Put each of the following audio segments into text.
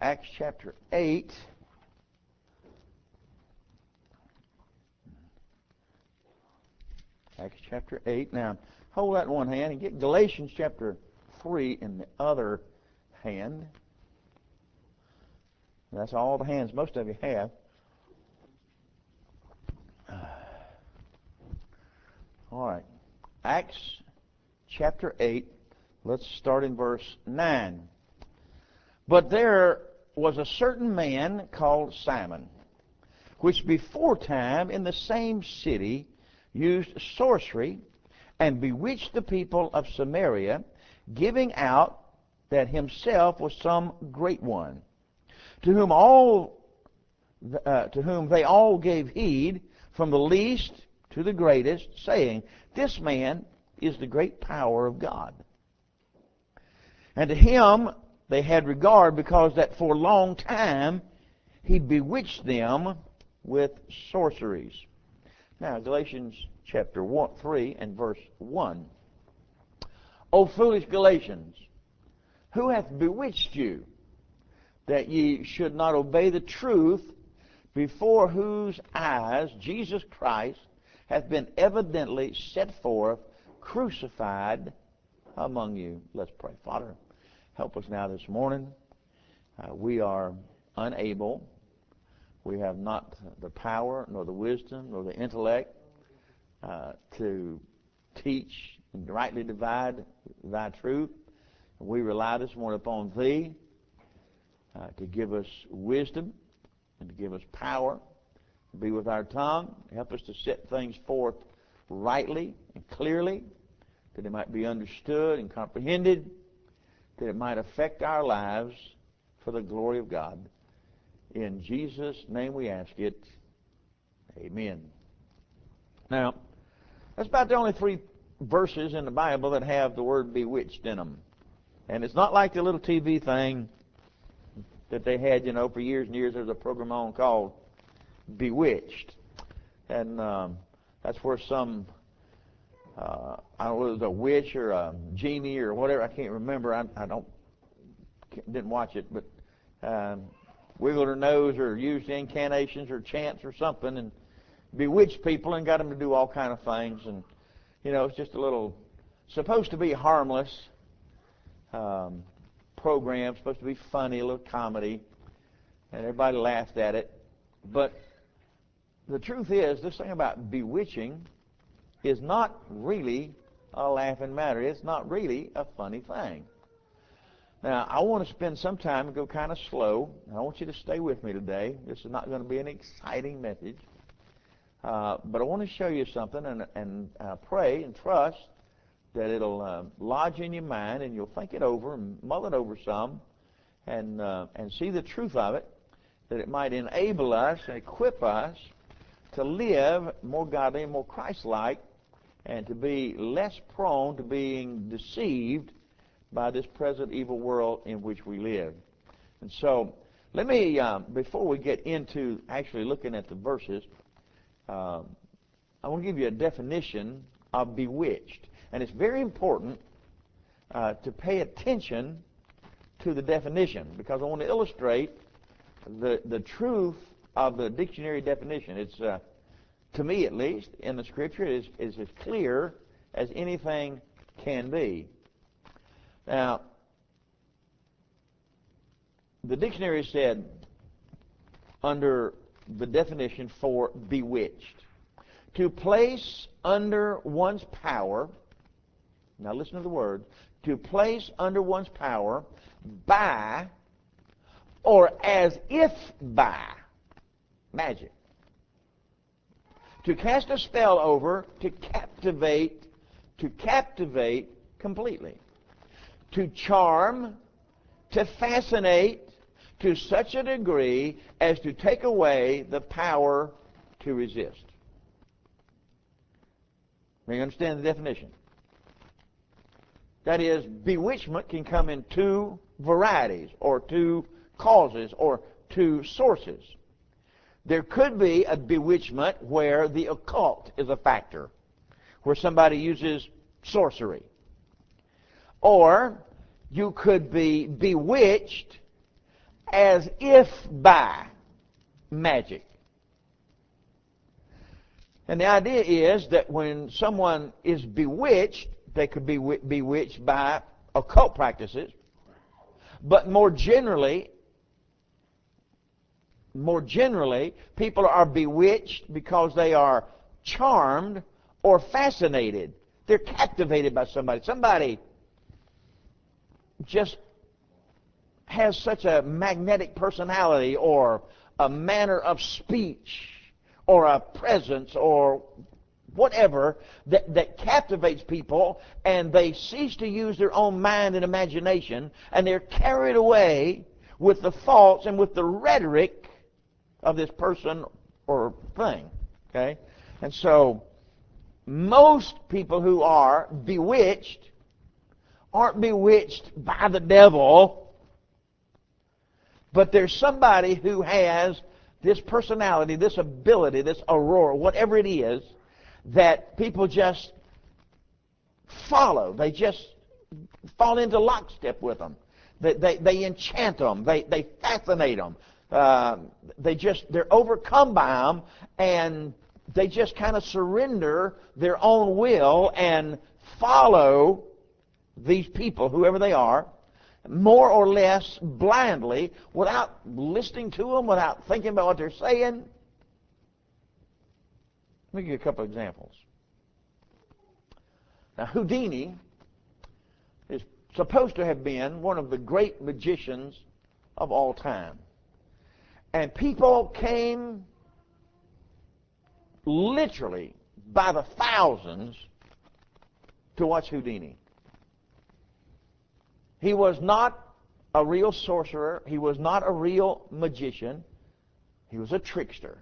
Acts chapter 8. Acts chapter 8. Now, hold that in one hand and get Galatians chapter 3 in the other hand. That's all the hands most of you have. All right. Acts chapter 8. Let's start in verse 9. But there was a certain man called Simon, which before time in the same city used sorcery and bewitched the people of Samaria, giving out that himself was some great one, to whom they all gave heed, from the least to the greatest, saying, This man is the great power of God. And to him they had regard, because that for a long time he bewitched them with sorceries. Now, Galatians chapter 3 and verse 1. O foolish Galatians, who hath bewitched you, that ye should not obey the truth, before whose eyes Jesus Christ hath been evidently set forth, crucified among you? Let's pray. Father, help us now this morning. We are unable. We have not the power, nor the wisdom, nor the intellect to teach and rightly divide thy truth. We rely this morning upon thee to give us wisdom and to give us power, to be with our tongue. Help us to set things forth rightly and clearly, that it might be understood and comprehended, that it might affect our lives for the glory of God. In Jesus' name we ask it. Amen. Now, that's about the only 3 verses in the Bible that have the word bewitched in them. And it's not like the little TV thing that they had, for years and years. There's a program on called Bewitched. And that's where some, I don't know, it was a witch or a genie or whatever. I can't remember. I didn't watch it, but wiggled her nose or used incantations or chants or something and bewitched people and got them to do all kind of things. And, it's just a little, supposed to be harmless program, supposed to be funny, a little comedy, and everybody laughed at it. But the truth is, this thing about bewitching is not really a laughing matter. It's not really a funny thing. Now, I want to spend some time and go kind of slow. I want you to stay with me today. This is not going to be an exciting message. But I want to show you something and pray and trust that it'll lodge in your mind and you'll think it over and mull it over some and see the truth of it, that it might enable us and equip us to live more godly and more Christ-like and to be less prone to being deceived by this present evil world in which we live. And so, let me, before we get into actually looking at the verses, I want to give you a definition of bewitched. And it's very important to pay attention to the definition, because I want to illustrate the truth of the dictionary definition. It's, to me at least, in the Scripture, is as clear as anything can be. Now, the dictionary said, under the definition for bewitched, to place under one's power, now listen to the word, to place under one's power by or as if by magic. To cast a spell over, to captivate completely. To charm, to fascinate to such a degree as to take away the power to resist. Now you understand the definition? That is, bewitchment can come in 2 varieties, or 2 causes, or 2 sources. There could be a bewitchment where the occult is a factor, where somebody uses sorcery. Or you could be bewitched as if by magic. And the idea is that when someone is bewitched, they could be bewitched by occult practices, but more generally, people are bewitched because they are charmed or fascinated. They're captivated by somebody. Somebody just has such a magnetic personality or a manner of speech or a presence or whatever that captivates people, and they cease to use their own mind and imagination, and they're carried away with the thoughts and with the rhetoric of this person or thing. Okay? And so most people who are bewitched aren't bewitched by the devil, but there's somebody who has this personality, this ability, this aurora, whatever it is, that people just follow. They just fall into lockstep with them. They enchant them. They fascinate them. They're overcome by them, and they just kind of surrender their own will and follow these people, whoever they are, more or less blindly, without listening to them, without thinking about what they're saying. Let me give you a couple of examples. Now, Houdini is supposed to have been one of the great magicians of all time. And people came literally by the thousands to watch Houdini. He was not a real sorcerer. He was not a real magician. He was a trickster.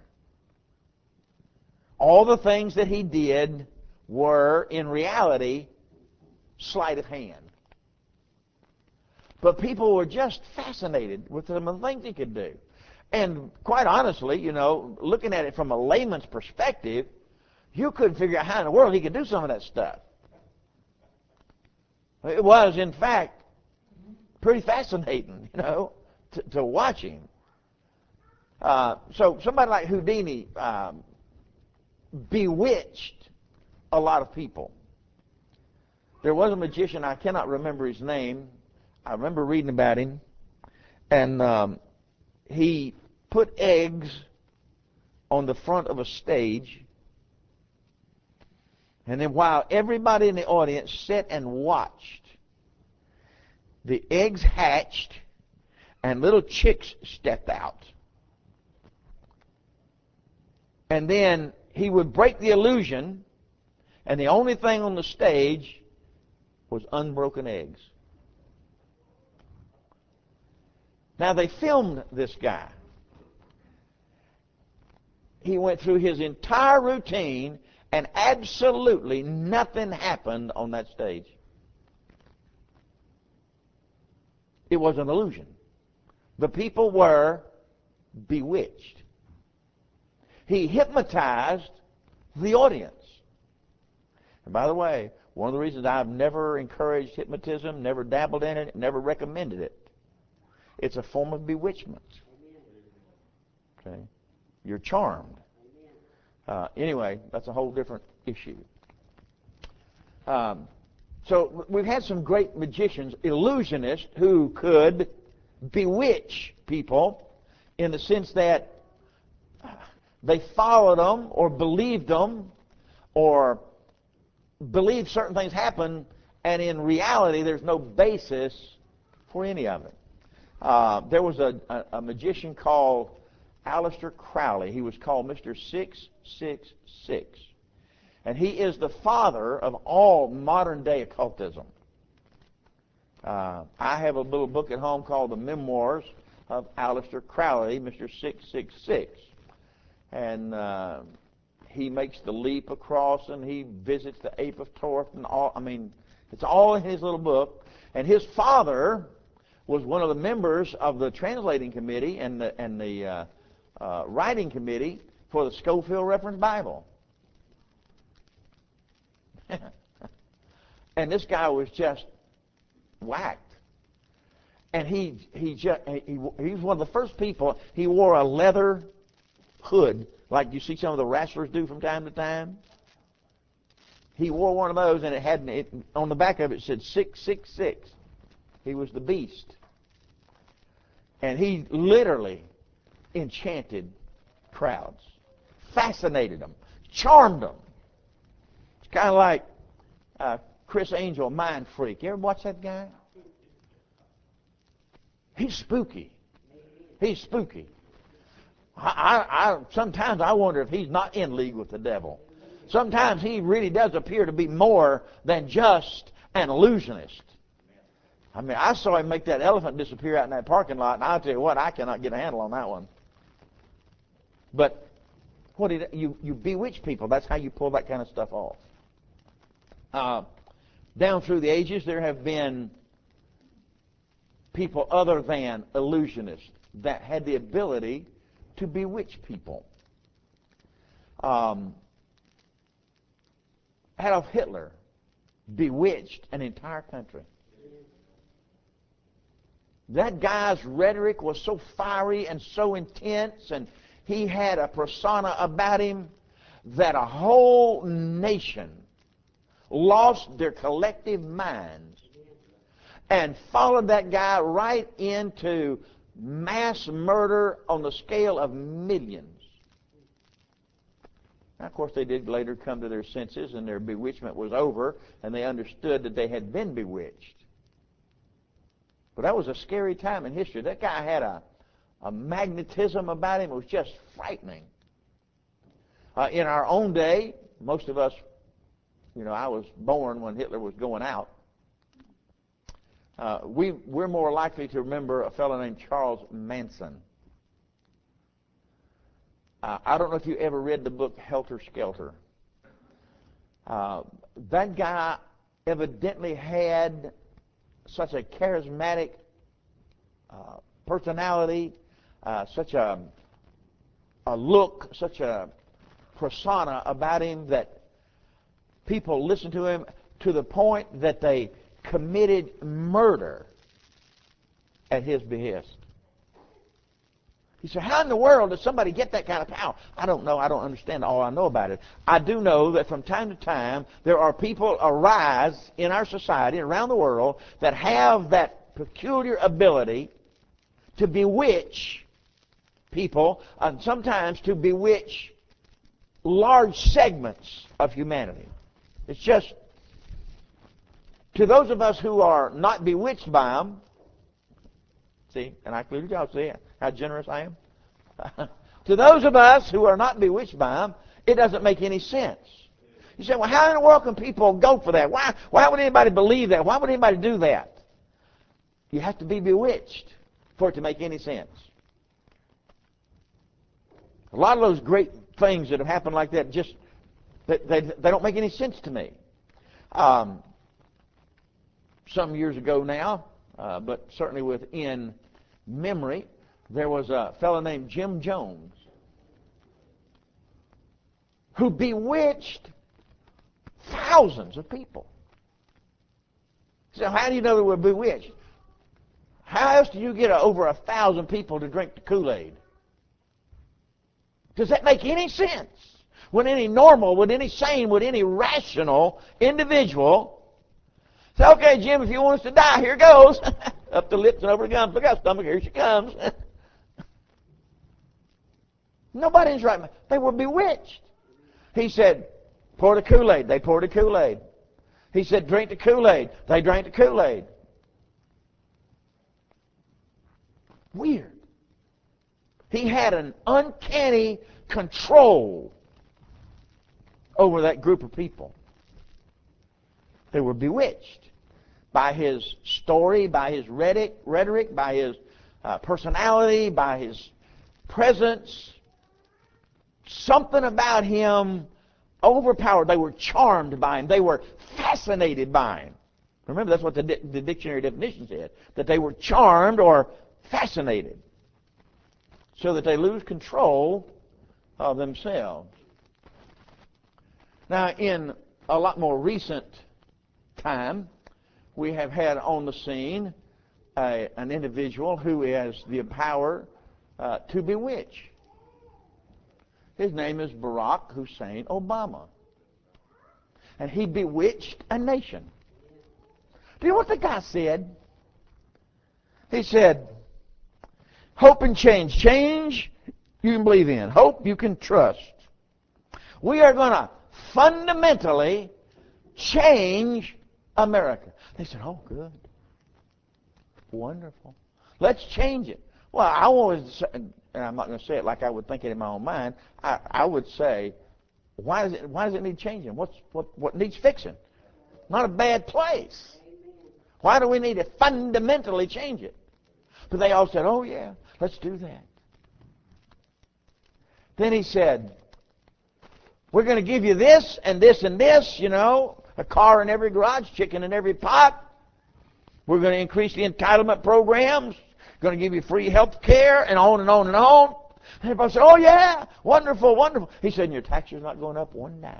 All the things that he did were, in reality, sleight of hand. But people were just fascinated with some of the things he could do. And quite honestly, looking at it from a layman's perspective, you couldn't figure out how in the world he could do some of that stuff. It was, in fact, pretty fascinating, to watch him. So somebody like Houdini bewitched a lot of people. There was a magician, I cannot remember his name. I remember reading about him, and he put eggs on the front of a stage, and then while everybody in the audience sat and watched, the eggs hatched and little chicks stepped out. And then he would break the illusion, and the only thing on the stage was unbroken eggs. Now, they filmed this guy. He went through his entire routine, and absolutely nothing happened on that stage. It was an illusion. The people were bewitched. He hypnotized the audience. And by the way, one of the reasons I've never encouraged hypnotism, never dabbled in it, never recommended it, it's a form of bewitchment. Okay? You're charmed. Anyway, that's a whole different issue. So we've had some great magicians, illusionists, who could bewitch people in the sense that they followed them or believed them or believed certain things happen, and in reality there's no basis for any of it. There was a magician called Aleister Crowley. He was called Mr. 666. And he is the father of all modern-day occultism. I have a little book at home called The Memoirs of Aleister Crowley, Mr. 666. And he makes the leap across, and he visits the Ape of Torth, and all. I mean, it's all in his little book. And his father was one of the members of the translating committee and the writing committee for the Scofield Reference Bible. And this guy was just whacked. And he was one of the first people. He wore a leather hood, like you see some of the wrestlers do from time to time. He wore one of those, and on the back of it said 666. He was the beast. And he literally enchanted crowds, fascinated them, charmed them. It's kind of like Chris Angel, Mind Freak. You ever watch that guy? He's spooky. He's spooky. Sometimes I wonder if he's not in league with the devil. Sometimes he really does appear to be more than just an illusionist. I mean, I saw him make that elephant disappear out in that parking lot, and I'll tell you what, I cannot get a handle on that one. But you bewitch people. That's how you pull that kind of stuff off. Down through the ages, there have been people other than illusionists that had the ability to bewitch people. Adolf Hitler bewitched an entire country. That guy's rhetoric was so fiery and so intense, and he had a persona about him that a whole nation lost their collective minds and followed that guy right into mass murder on the scale of millions. Now, of course, they did later come to their senses, and their bewitchment was over, and they understood that they had been bewitched. But that was a scary time in history. That guy had a magnetism about him. It was just frightening. In our own day, most of us, I was born when Hitler was going out. We're more likely to remember a fellow named Charles Manson. I don't know if you ever read the book Helter Skelter. That guy evidently had such a charismatic personality, such a look, such a persona about him that people listened to him to the point that they committed murder at his behest. He said, how in the world does somebody get that kind of power? I don't know. I don't understand all I know about it. I do know that from time to time there are people arise in our society around the world that have that peculiar ability to bewitch people and sometimes to bewitch large segments of humanity. It's just, to those of us who are not bewitched by them, see, and I include y'all, see how generous I am? To those of us who are not bewitched by them, it doesn't make any sense. You say, well, how in the world can people go for that? Why would anybody believe that? Why would anybody do that? You have to be bewitched for it to make any sense. A lot of those great things that have happened like that, just they don't make any sense to me. Some years ago now, but certainly within memory, there was a fellow named Jim Jones who bewitched thousands of people. So how do you know they were bewitched? How else do you get over 1,000 people to drink the Kool-Aid? Does that make any sense? Would any normal, would any sane, would any rational individual say, okay, Jim, if you want us to die, here goes. Up the lips and over the gums. Look out, stomach, here she comes. Nobody's right. They were bewitched. He said, pour the Kool-Aid. They poured the Kool-Aid. He said, drink the Kool-Aid. They drank the Kool-Aid. Weird. He had an uncanny control over that group of people. They were bewitched by his story, by his rhetoric, by his personality, by his presence. Something about him overpowered. They were charmed by him. They were fascinated by him. Remember, that's what the dictionary definition said, that they were charmed or fascinated so that they lose control of themselves. Now, in a lot more recent time, we have had on the scene an individual who has the power to bewitch. His name is Barack Hussein Obama. And he bewitched a nation. Do you know what the guy said? He said, hope and change. Change you can believe in. Hope you can trust. We are going to fundamentally change America. They said, oh, good. Wonderful. Let's change it. Well, I always say, and I'm not going to say it like I would think it in my own mind, I would say, why does it need changing? What needs fixing? Not a bad place. Why do we need to fundamentally change it? But they all said, oh yeah, let's do that. Then he said, we're going to give you this and this and this, a car in every garage, chicken in every pot. We're going to increase the entitlement programs, going to give you free health care, and on and on and on. And everybody said, oh yeah, wonderful, wonderful. He said, and your taxes are not going up one dime.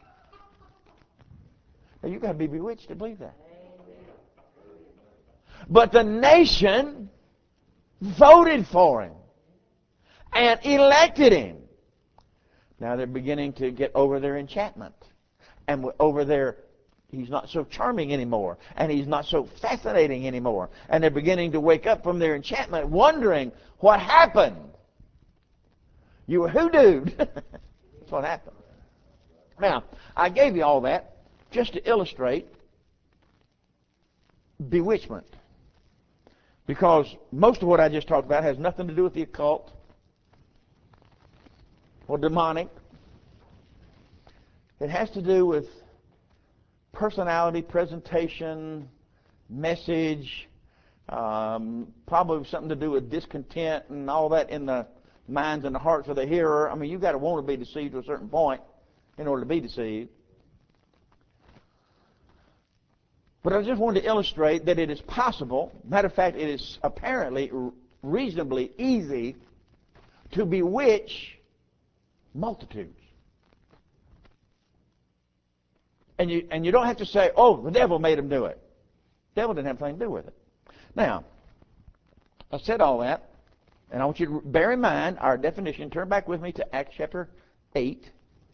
Now you've got to be bewitched to believe that. But the nation voted for him and elected him. Now they're beginning to get over their enchantment and over their, he's not so charming anymore and he's not so fascinating anymore. And they're beginning to wake up from their enchantment wondering what happened. You were hoodooed. That's what happened. Now, I gave you all that just to illustrate bewitchment. Because most of what I just talked about has nothing to do with the occult or demonic. It has to do with personality, presentation, message, probably something to do with discontent and all that in the minds and the hearts of the hearer. I mean, you've got to want to be deceived to a certain point in order to be deceived. But I just wanted to illustrate that it is possible, matter of fact, it is apparently reasonably easy to bewitch multitudes. And you don't have to say, oh, the devil made him do it. The devil didn't have anything to do with it. Now, I said all that, and I want you to bear in mind our definition. Turn back with me to Acts chapter 8.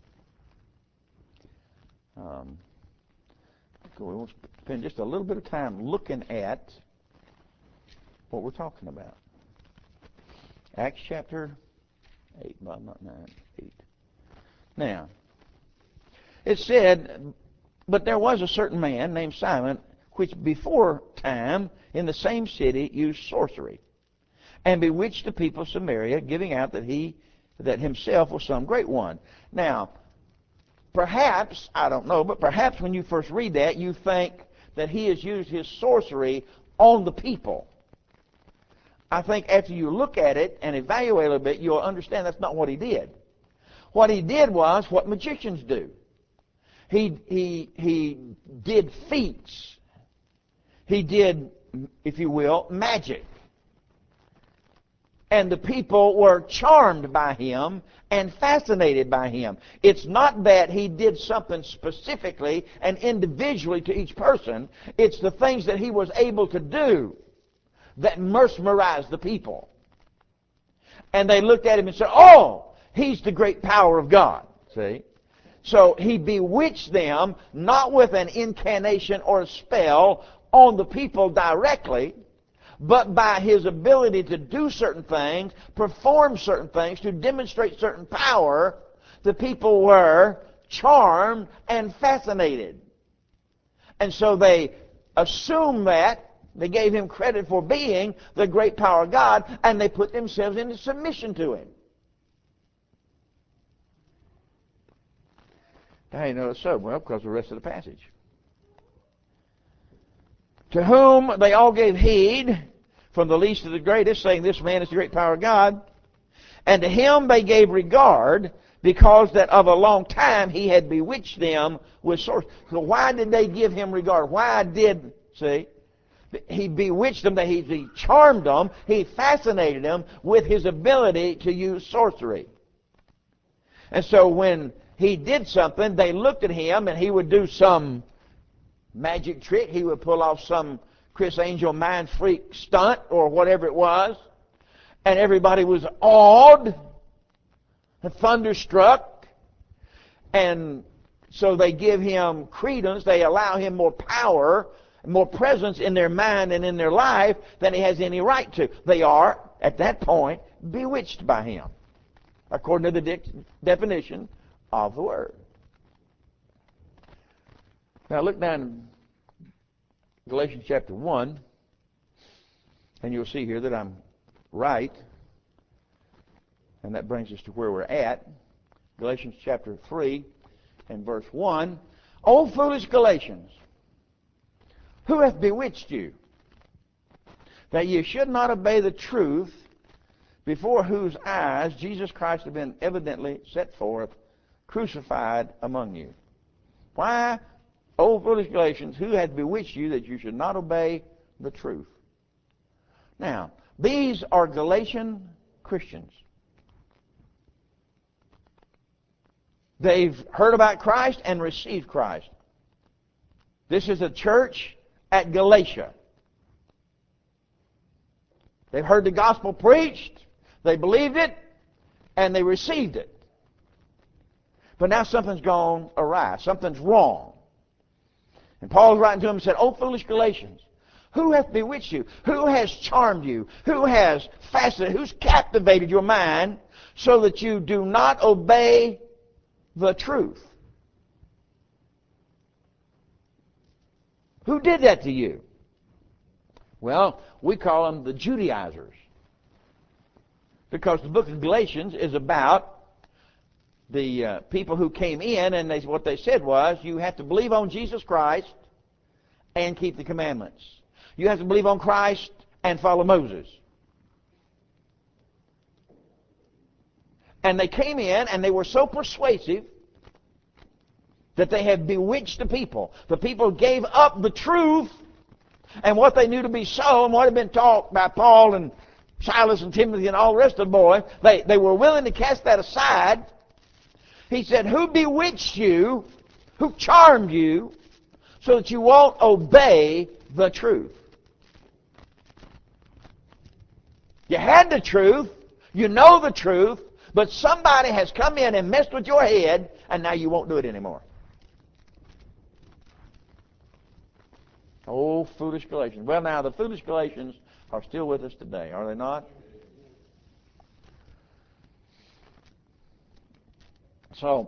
We'll spend just a little bit of time looking at what we're talking about. Acts chapter 8, well, not 9, 8. Now, it said, but there was a certain man named Simon, which before time in the same city used sorcery, and bewitched the people of Samaria, giving out that himself was some great one. Now, perhaps, I don't know, but perhaps when you first read that, you think that he has used his sorcery on the people. I think after you look at it and evaluate a little bit, you'll understand that's not what he did. What he did was what magicians do. He did feats. He did, if you will, magic. And the people were charmed by him and fascinated by him. It's not that he did something specifically and individually to each person. It's the things that he was able to do that mesmerized the people. And they looked at him and said, oh, he's the great power of God. See? So he bewitched them, not with an incantation or a spell on the people directly, but by his ability to do certain things, perform certain things, to demonstrate certain power, the people were charmed and fascinated. And so they assumed that, they gave him credit for being the great power of God, and they put themselves into submission to him. How do you know it's so? Well, because of the rest of the passage. To whom they all gave heed, from the least to the greatest, saying, this man is the great power of God. And to him they gave regard, because that of a long time he had bewitched them with sorcery. So why did they give him regard? He bewitched them, that he charmed them, he fascinated them with his ability to use sorcery. And so when he did something, they looked at him, and he would do some magic trick. He would pull off some Criss Angel mind freak stunt or whatever it was, and everybody was awed and thunderstruck, and so they give him credence. They allow him more power, more presence in their mind and in their life than he has any right to. They are, at that point, bewitched by him, according to the definition of the word. Now look down in Galatians chapter 1, and you'll see here that I'm right, and that brings us to where we're at. Galatians chapter 3 and verse 1. O foolish Galatians, who hath bewitched you, that ye should not obey the truth, before whose eyes Jesus Christ hath been evidently set forth, crucified among you? Why, O foolish Galatians, who hath bewitched you that you should not obey the truth? Now, these are Galatian Christians. They've heard about Christ and received Christ. This is a church at Galatia. They've heard the gospel preached, they believed it, and they received it. But now something's gone awry. Something's wrong. And Paul's writing to them and said, O foolish Galatians, who hath bewitched you? Who has charmed you? Who has fascinated? Who's captivated your mind so that you do not obey the truth? Who did that to you? Well, we call them the Judaizers, because the book of Galatians is about the people who came in, and what they said was, you have to believe on Jesus Christ and keep the commandments. You have to believe on Christ and follow Moses. And they came in, and they were so persuasive that they had bewitched the people. The people gave up the truth and what they knew to be so, and what had been taught by Paul and Silas and Timothy and all the rest of the boys. They were willing to cast that aside. He said, who bewitched you, who charmed you, so that you won't obey the truth? You had the truth, you know the truth, but somebody has come in and messed with your head, and now you won't do it anymore. Oh, foolish Galatians. Well, now, the foolish Galatians are still with us today, are they not? So,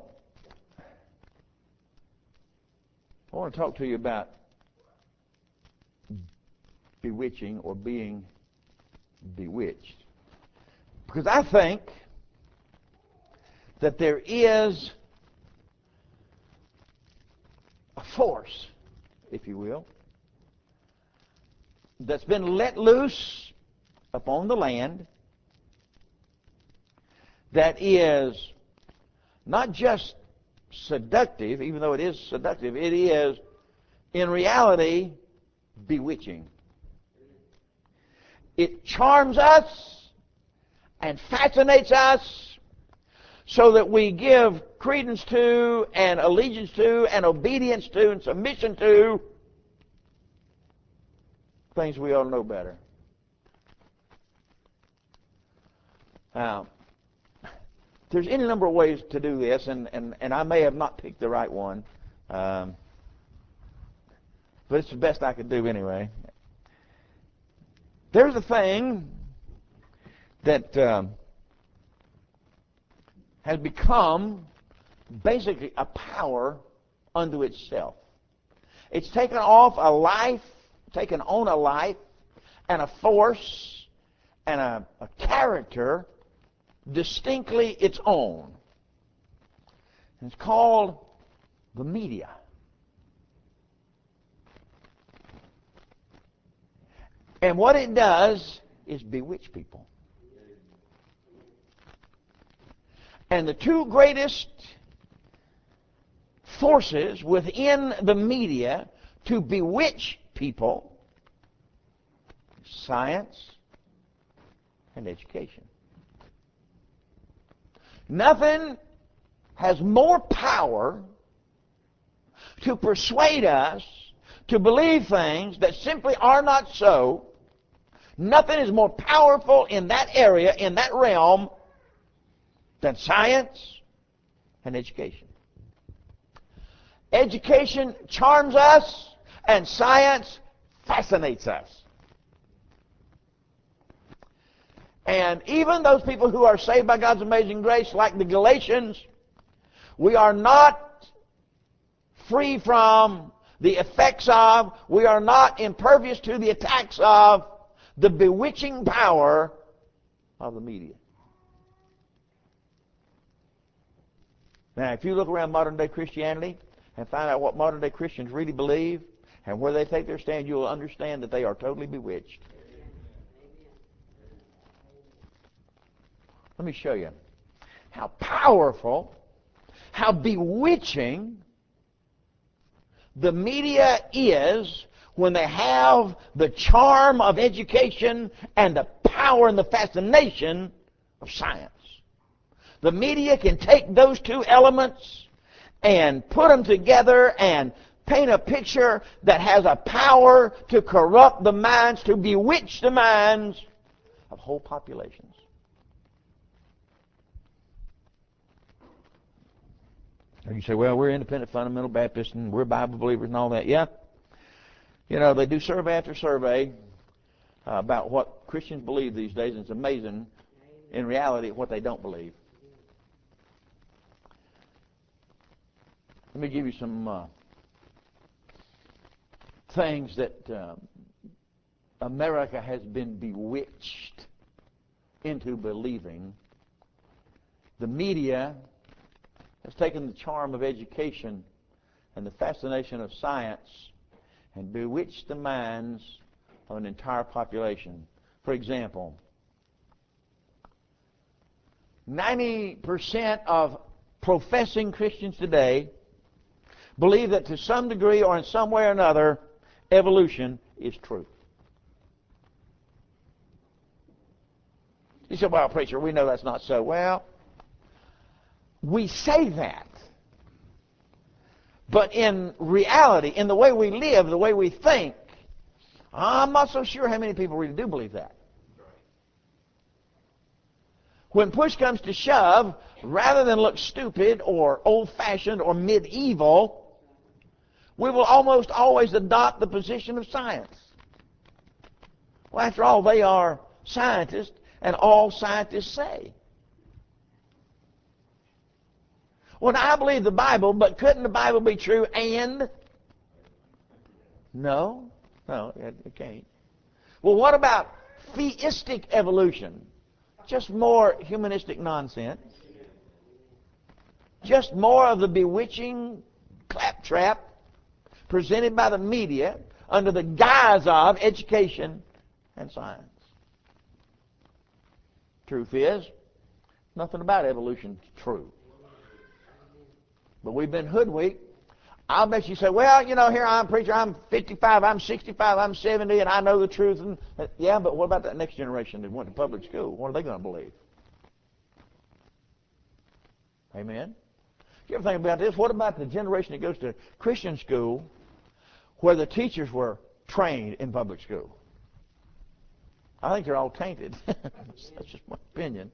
I want to talk to you about bewitching or being bewitched. Because I think that there is a force, if you will, that's been let loose upon the land that is not just seductive, even though it is seductive, it is in reality bewitching. It charms us and fascinates us so that we give credence to and allegiance to and obedience to and submission to things we ought to know better. Now, there's any number of ways to do this, and I may have not picked the right one, but it's the best I could do anyway. There's a thing that has become basically a power unto itself. It's taken on a life and a force and a character distinctly its own. And it's called the media. And what it does is bewitch people. And the two greatest forces within the media to bewitch people: science and education. Nothing has more power to persuade us to believe things that simply are not so. Nothing is more powerful in that area, in that realm, than science and education. Education charms us, and science fascinates us. And even those people who are saved by God's amazing grace, like the Galatians, we are not free from the effects of, we are not impervious to the attacks of the bewitching power of the media. Now, if you look around modern-day Christianity and find out what modern-day Christians really believe and where they take their stand, you will understand that they are totally bewitched. Let me show you how powerful, how bewitching the media is when they have the charm of education and the power and the fascination of science. The media can take those two elements and put them together and paint a picture that has a power to corrupt the minds, to bewitch the minds of whole populations. And you say, well, we're independent fundamental Baptists and we're Bible believers and all that. Yeah. You know, they do survey after survey about what Christians believe these days, and it's amazing, in reality, what they don't believe. Let me give you some things that America has been bewitched into believing. The media has taken the charm of education and the fascination of science and bewitched the minds of an entire population. For example, 90% of professing Christians today believe that to some degree or in some way or another, evolution is true. You said, well, preacher, we know that's not so. Well, we say that. But in reality, in the way we live, the way we think, I'm not so sure how many people really do believe that. When push comes to shove, rather than look stupid or old-fashioned or medieval, we will almost always adopt the position of science. Well, after all, they are scientists, and all scientists say. Well, now, I believe the Bible, but couldn't the Bible be true and? No, it can't. Well, what about theistic evolution? Just more humanistic nonsense. Just more of the bewitching claptrap presented by the media under the guise of education and science. Truth is, nothing about evolution is true. But we've been hoodwinked. I'll bet you say, well, you know, here I'm preacher, I'm 55, I'm 65, I'm 70, and I know the truth. And yeah, but what about that next generation that went to public school? What are they going to believe? Amen? You ever think about this? What about the generation that goes to Christian school where the teachers were trained in public school? I think they're all tainted. That's just my opinion.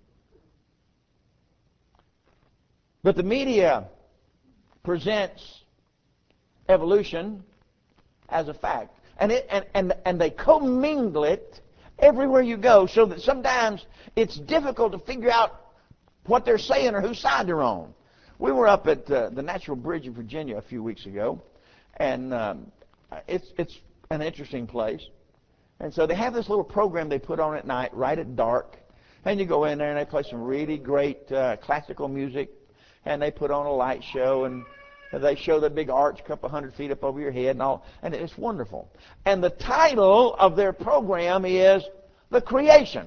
But the media presents evolution as a fact. And they commingle it everywhere you go, so that sometimes it's difficult to figure out what they're saying or whose side they're on. We were up at the Natural Bridge in Virginia a few weeks ago, and it's an interesting place. And so they have this little program they put on at night, right at dark, and you go in there and they play some really great classical music, and they put on a light show, and they show the big arch a couple hundred feet up over your head and all, and it's wonderful. And the title of their program is The Creation.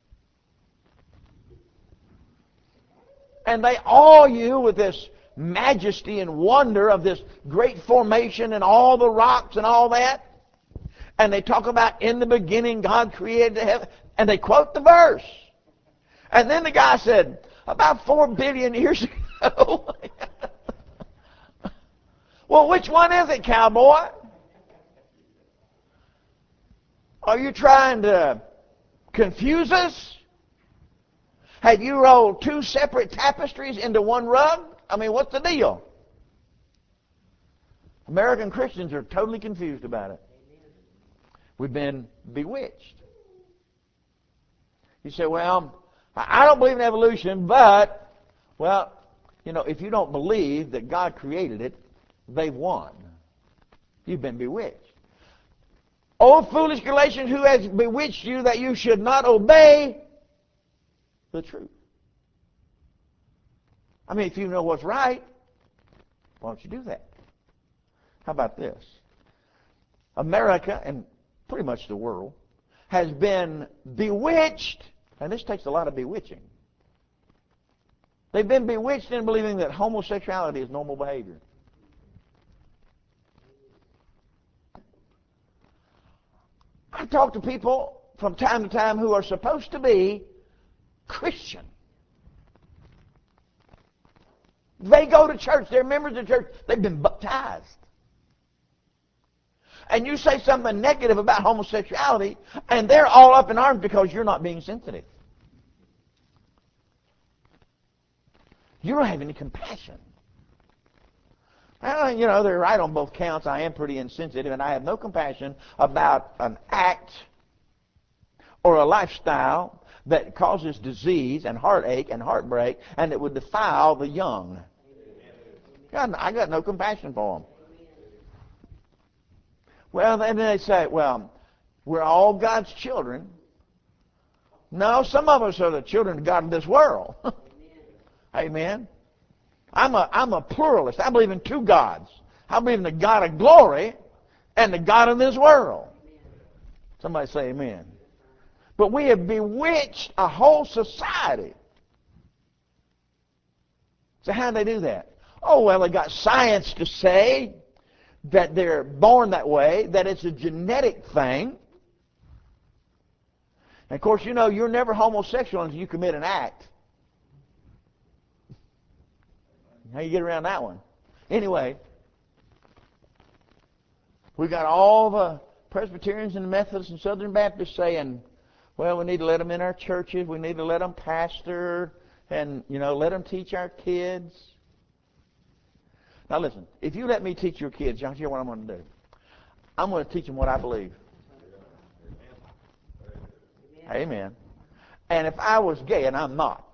And they awe you with this majesty and wonder of this great formation and all the rocks and all that. And they talk about in the beginning God created the heaven, and they quote the verse. And then the guy said, about 4 billion years ago. Well, which one is it, cowboy? Are you trying to confuse us? Have you rolled two separate tapestries into one rug? I mean, what's the deal? American Christians are totally confused about it. We've been bewitched. You say, well, I don't believe in evolution, but, well, you know, if you don't believe that God created it, they've won. You've been bewitched. O foolish Galatians, who has bewitched you that you should not obey the truth? I mean, if you know what's right, why don't you do that? How about this? America, and pretty much the world, has been bewitched, and this takes a lot of bewitching. They've been bewitched in believing that homosexuality is normal behavior. I talk to people from time to time who are supposed to be Christian. They go to church. They're members of church. They've been baptized. And you say something negative about homosexuality, and they're all up in arms because you're not being sensitive. You don't have any compassion. Well, you know, they're right on both counts. I am pretty insensitive, and I have no compassion about an act or a lifestyle that causes disease and heartache and heartbreak, and that would defile the young. God, I got no compassion for them. Well, then they say, well, we're all God's children. No, some of us are the children of God in this world. Amen. I'm a pluralist. I believe in two gods. I believe in the God of glory and the God of this world. Somebody say amen. But we have bewitched a whole society. So how do they do that? Oh, well, they got science to say that they're born that way, that it's a genetic thing. And of course, you know, you're never homosexual until you commit an act. How you get around that one? Anyway, we got all the Presbyterians and the Methodists and Southern Baptists saying, well, we need to let them in our churches. We need to let them pastor and, you know, let them teach our kids. Now listen, if you let me teach your kids, y'all hear what I'm going to do. I'm going to teach them what I believe. Amen. And if I was gay, and I'm not,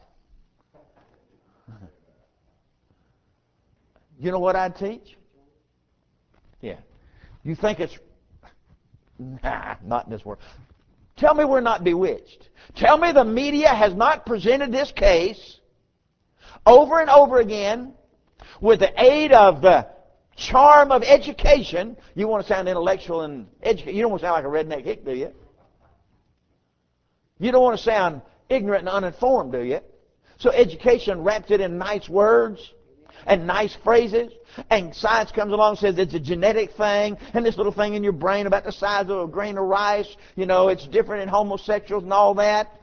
you know what I'd teach? Yeah. You think it's... Nah, not in this world. Tell me we're not bewitched. Tell me the media has not presented this case over and over again with the aid of the charm of education. You want to sound intellectual and educated. You don't want to sound like a redneck hick, do you? You don't want to sound ignorant and uninformed, do you? So education wraps it in nice words and nice phrases, and science comes along and says it's a genetic thing, and this little thing in your brain about the size of a grain of rice, you know, it's different in homosexuals and all that.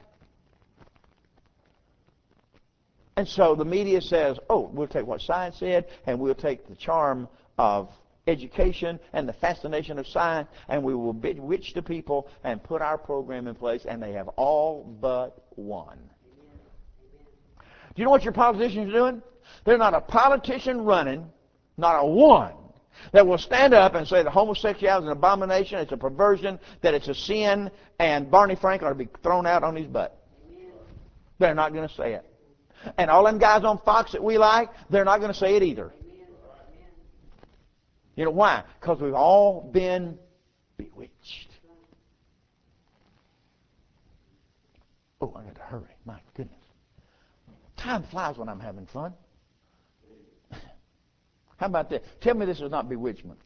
And so the media says, oh, we'll take what science said, and we'll take the charm of education and the fascination of science, and we will bewitch the people and put our program in place, and they have all but won. Do you know what your politicians are doing? There's not a politician running, not a one, that will stand up and say that homosexuality is an abomination, it's a perversion, that it's a sin, and Barney Frank ought to be thrown out on his butt. They're not going to say it. And all them guys on Fox that we like, they're not going to say it either. You know why? Because we've all been bewitched. Oh, I got to hurry. My goodness. Time flies when I'm having fun. How about this? Tell me this is not bewitchment.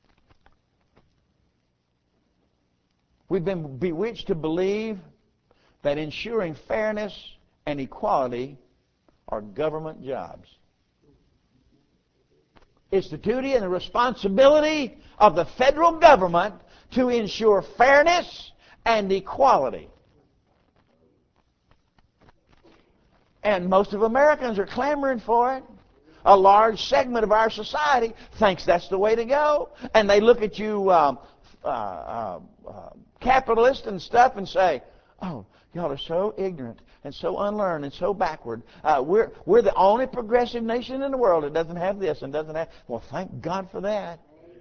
We've been bewitched to believe that ensuring fairness and equality are government jobs. It's the duty and the responsibility of the federal government to ensure fairness and equality. And most of Americans are clamoring for it. A large segment of our society thinks that's the way to go. And they look at you, capitalists and stuff and say, oh, y'all are so ignorant and so unlearned and so backward. We're the only progressive nation in the world that doesn't have this and doesn't have... Well, thank God for that.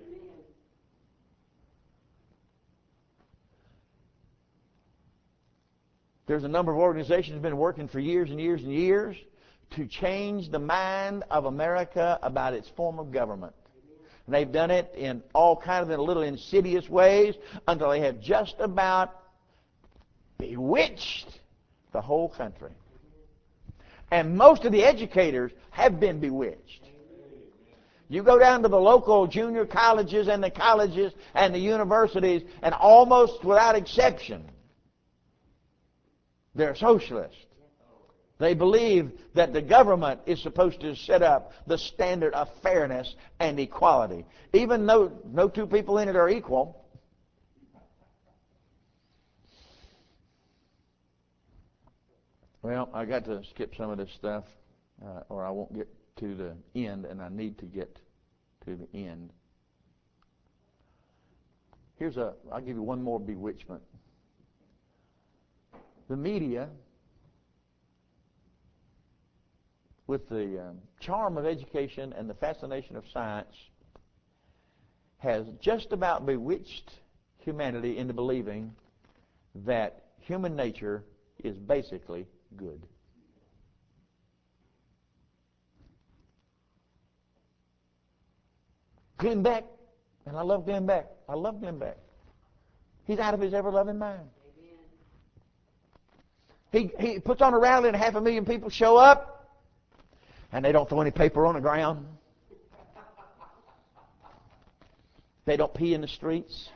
There's a number of organizations that have been working for years and years and years to change the mind of America about its form of government. And they've done it in all kinds of little insidious ways until they have just about bewitched the whole country. And most of the educators have been bewitched. You go down to the local junior colleges and the colleges and the universities, and almost without exception, they're socialists. They believe that the government is supposed to set up the standard of fairness and equality. Even though no two people in it are equal, well, I got to skip some of this stuff, or I won't get to the end, and I need to get to the end. I'll give you one more bewitchment. The media, with the charm of education and the fascination of science, has just about bewitched humanity into believing that human nature is basically good. Glenn Beck, and I love Glenn Beck. I love Glenn Beck. He's out of his ever-loving mind. He puts on a rally and 500,000 people show up, and they don't throw any paper on the ground. They don't pee in the streets.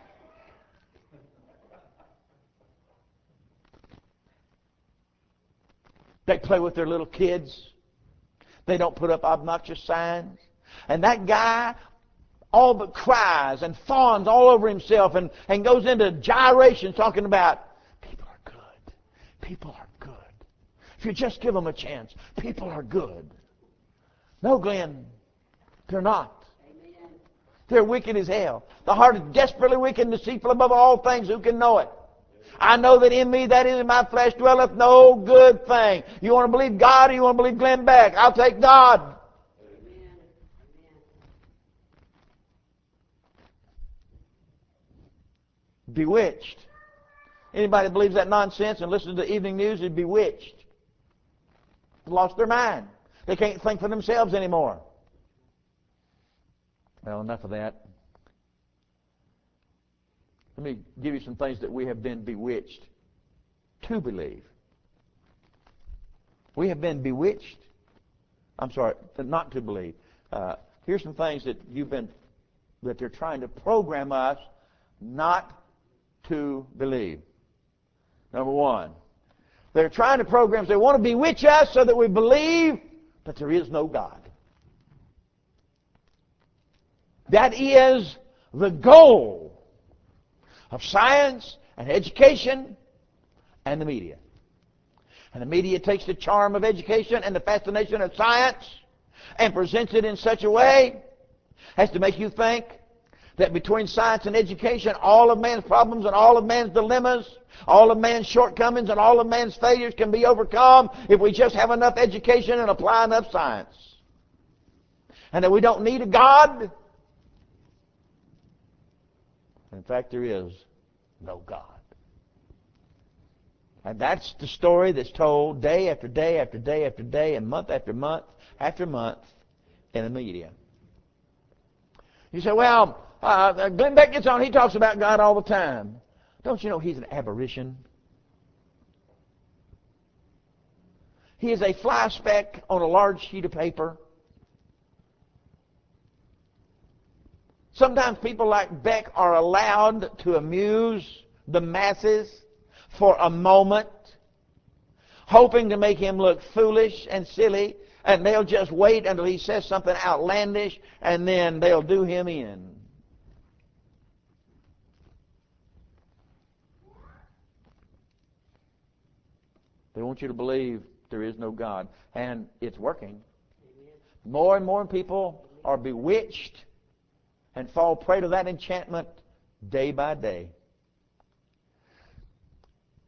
They play with their little kids. They don't put up obnoxious signs. And that guy all but cries and fawns all over himself and goes into gyrations talking about people are good. People are good. If you just give them a chance, people are good. No, Glenn, they're not. Amen. They're wicked as hell. The heart is desperately wicked and deceitful above all things. Who can know it? I know that in me, that is in my flesh, dwelleth no good thing. You want to believe God or you want to believe Glenn Beck? I'll take God. Amen. Bewitched. Anybody that believes that nonsense and listens to the evening news is bewitched. Lost their mind. They can't think for themselves anymore. Well, enough of that. Let me give you some things that we have been bewitched to believe. We have been bewitched. I'm sorry, not to believe. Here's some things that they're trying to program us not to believe. Number one, they're trying to program us. They want to bewitch us so that we believe that there is no God. That is the goal of science and education and the media. And the media takes the charm of education and the fascination of science and presents it in such a way as to make you think that between science and education, all of man's problems and all of man's dilemmas, all of man's shortcomings and all of man's failures can be overcome if we just have enough education and apply enough science. And that we don't need a God. In fact, there is no God. And that's the story that's told day after day after day after day and month after month after month in the media. You say, well, Glenn Beck gets on, he talks about God all the time. Don't you know he's an aberration? He is a fly speck on a large sheet of paper. Sometimes people like Beck are allowed to amuse the masses for a moment, hoping to make him look foolish and silly, and they'll just wait until he says something outlandish, and then they'll do him in. They want you to believe there is no God, and it's working. More and more people are bewitched and fall prey to that enchantment day by day.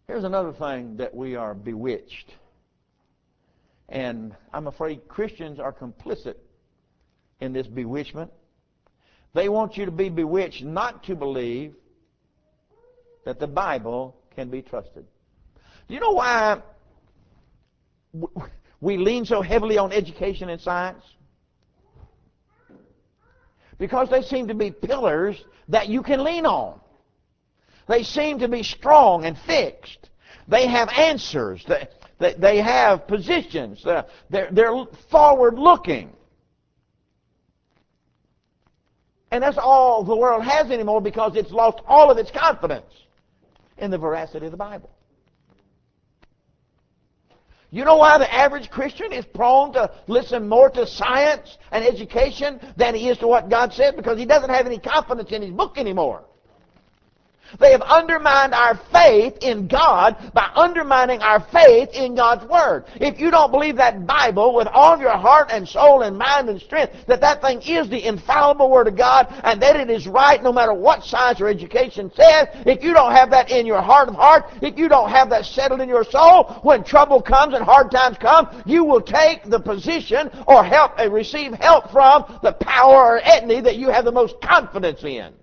Here's another thing that we are bewitched. And I'm afraid Christians are complicit in this bewitchment. They want you to be bewitched not to believe that the Bible can be trusted. Do you know why we lean so heavily on education and science? Because they seem to be pillars that you can lean on. They seem to be strong and fixed. They have answers. They have positions. They're forward-looking. And that's all the world has anymore because it's lost all of its confidence in the veracity of the Bible. You know why the average Christian is prone to listen more to science and education than he is to what God said? Because he doesn't have any confidence in his book anymore. They have undermined our faith in God by undermining our faith in God's Word. If you don't believe that Bible with all your heart and soul and mind and strength, that thing is the infallible Word of God and that it is right no matter what science or education says, if you don't have that in your heart of hearts, if you don't have that settled in your soul, when trouble comes and hard times come, you will take the position or receive help from the power or entity that you have the most confidence in.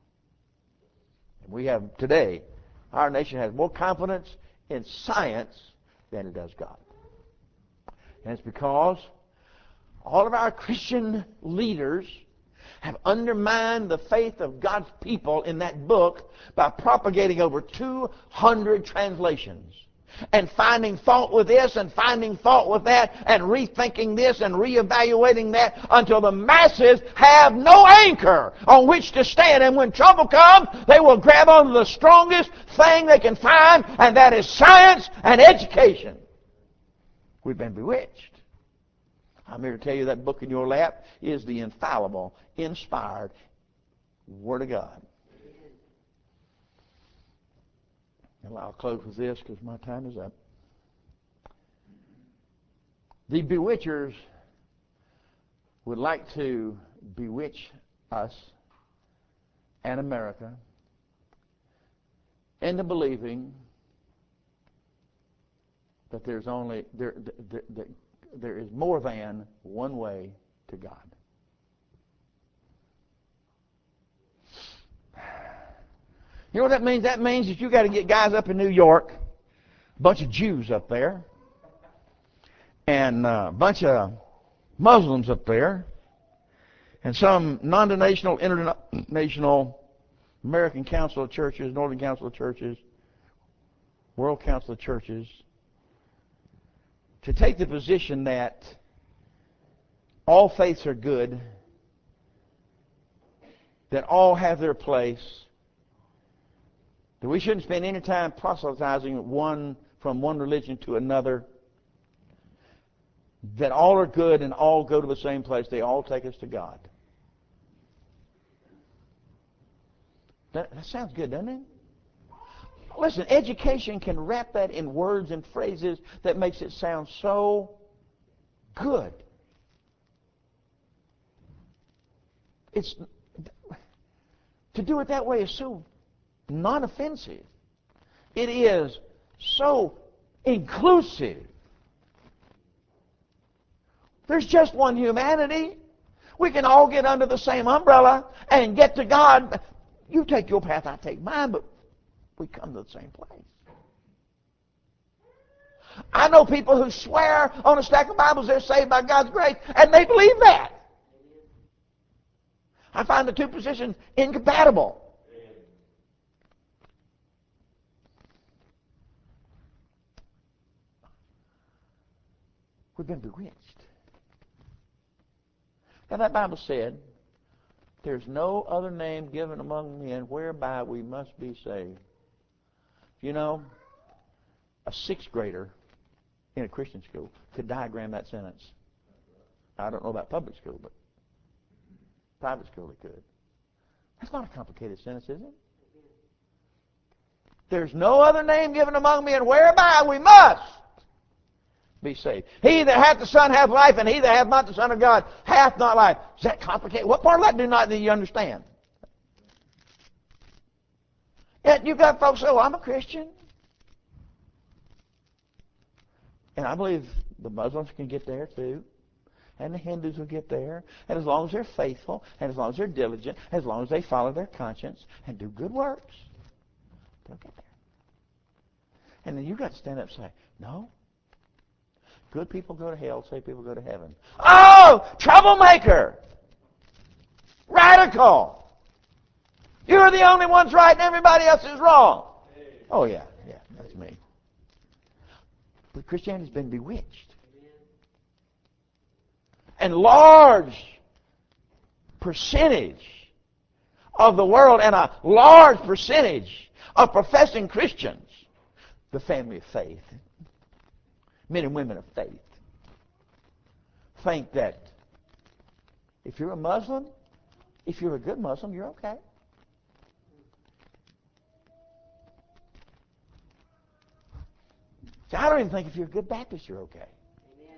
We have today, our nation has more confidence in science than it does God. And it's because all of our Christian leaders have undermined the faith of God's people in that book by propagating over 200 translations and finding fault with this and finding fault with that and rethinking this and reevaluating that until the masses have no anchor on which to stand. And when trouble comes, they will grab onto the strongest thing they can find, and that is science and education. We've been bewitched. I'm here to tell you that book in your lap is the infallible, inspired Word of God. And I'll close with this because my time is up. The bewitchers would like to bewitch us and America into believing that there is more than one way to God. You know what that means? That means that you got to get guys up in New York, a bunch of Jews up there, and a bunch of Muslims up there, and some non-denominational, international American Council of Churches, Northern Council of Churches, World Council of Churches, to take the position that all faiths are good, that all have their place, that we shouldn't spend any time proselytizing from one religion to another, that all are good and all go to the same place. They all take us to God. That sounds good, doesn't it? Listen, education can wrap that in words and phrases that makes it sound so good. To do it that way is so non-offensive. It is so inclusive. There's just one humanity. We can all get under the same umbrella and get to God. You take your path, I take mine, but we come to the same place. I know people who swear on a stack of Bibles they're saved by God's grace, and they believe that. I find the two positions incompatible. We've been bewitched. And that Bible said, there's no other name given among men whereby we must be saved. You know, a sixth grader in a Christian school could diagram that sentence. I don't know about public school, but private school they could. That's not a complicated sentence, is it? There's no other name given among men whereby we must be saved. He that hath the Son hath life, and he that hath not the Son of God hath not life. Is that complicated? What part of that do you understand? Yet you've got folks say, well, I'm a Christian. And I believe the Muslims can get there too. And the Hindus will get there. And as long as they're faithful, and as long as they're diligent, as long as they follow their conscience and do good works, they'll get there. And then you've got to stand up and say, no. Good people go to hell, saved people go to heaven. Oh, troublemaker! Radical! You're the only one's right and everybody else is wrong. Oh, yeah, that's me. But Christianity's been bewitched. And large percentage of the world and a large percentage of professing Christians, the family of faith, men and women of faith, think that if you're a Muslim, if you're a good Muslim, you're okay. See, I don't even think if you're a good Baptist, you're okay. Amen.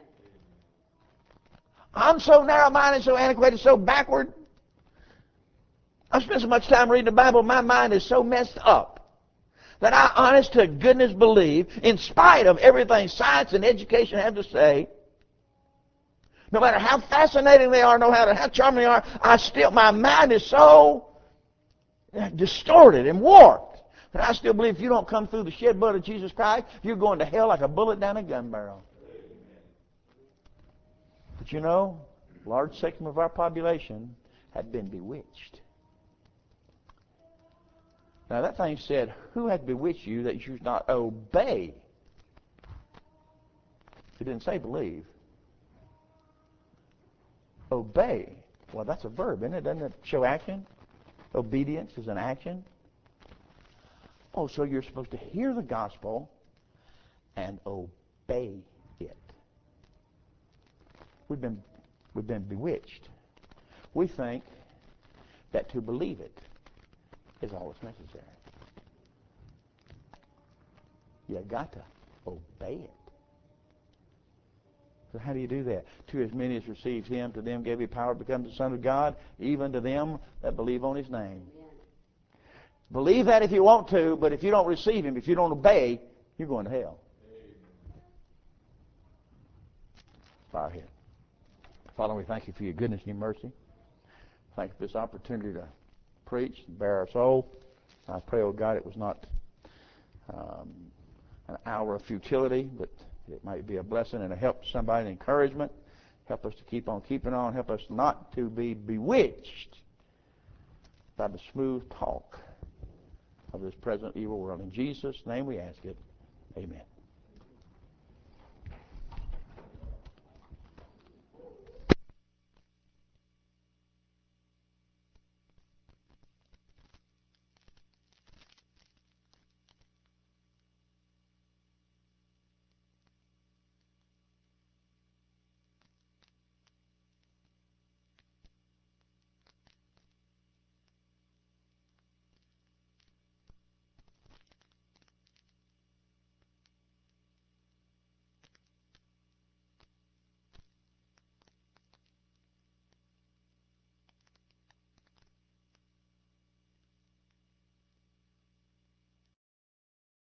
I'm so narrow-minded, so antiquated, so backward. I've spent so much time reading the Bible, my mind is so messed up that I honest to goodness believe, in spite of everything science and education have to say, no matter how fascinating they are, how charming they are, my mind is so distorted and warped. But I still believe if you don't come through the shed blood of Jesus Christ, you're going to hell like a bullet down a gun barrel. But you know, a large section of our population had been bewitched. Now that thing said, who had bewitched you that you should not obey? It didn't say believe. Obey. Well, that's a verb, isn't it? Doesn't it show action? Obedience is an action. Oh, so you're supposed to hear the gospel and obey it. We've been bewitched. We think that to believe it is all that's necessary. You've got to obey it. So how do you do that? To as many as received him, to them gave he power to become the Son of God, even to them that believe on his name. Believe that if you want to, but if you don't receive him, if you don't obey, you're going to hell. Bow our head. Father, we thank you for your goodness and your mercy. Thank you for this opportunity to preach and bear our soul. I pray, oh God, it was not an hour of futility, but it might be a blessing and a help to somebody, an encouragement. Help us to keep on keeping on. Help us not to be bewitched by the smooth talk of this present evil world. In Jesus' name we ask it. Amen.